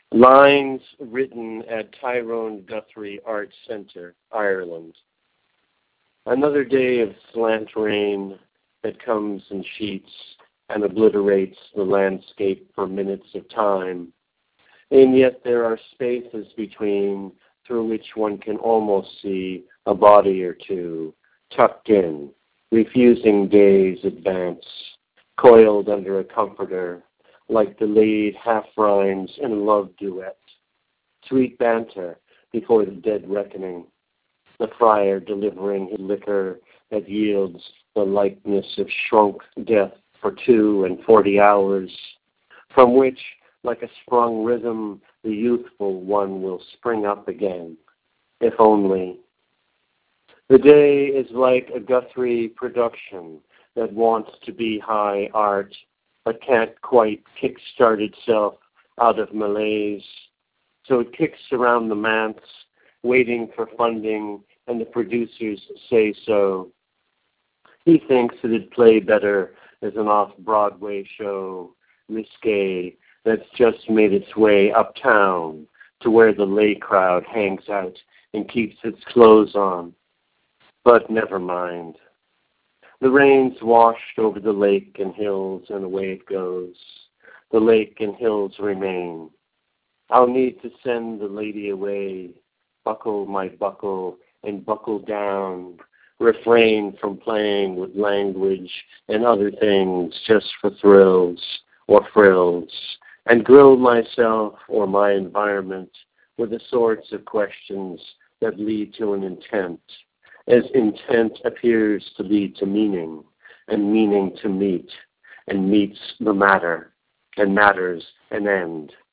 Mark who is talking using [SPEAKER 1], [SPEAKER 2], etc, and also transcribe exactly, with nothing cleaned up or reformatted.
[SPEAKER 1] Lines written at Tyrone Guthrie Art Centre, Ireland. Another day of slant rain that comes in sheets and obliterates the landscape for minutes of time. And yet there are spaces between through which one can almost see a body or two, tucked in, refusing day's advance, coiled under a comforter, like delayed half-rhymes in a love duet. Sweet banter before the dead reckoning, the friar delivering his liquor that yields the likeness of shrunk death for two and forty hours, from which, like a sprung rhythm, the youthful one will spring up again, if only. The day is like a Guthrie production that wants to be high art, but can't quite kick-start itself out of malaise. So it kicks around the manse, waiting for funding, and the producers say so. He thinks it'd play better as an off-Broadway show, risque, that's just made its way uptown to where the lay crowd hangs out and keeps its clothes on. But never mind. The rain's washed over the lake and hills, and away it goes. The lake and hills remain. I'll need to send the lady away, buckle my buckle and buckle down, refrain from playing with language and other things just for thrills or frills, and grill myself or my environment with the sorts of questions that lead to an intent, as intent appears to lead to meaning, and meaning to meet, and meets the matter, and matters an end.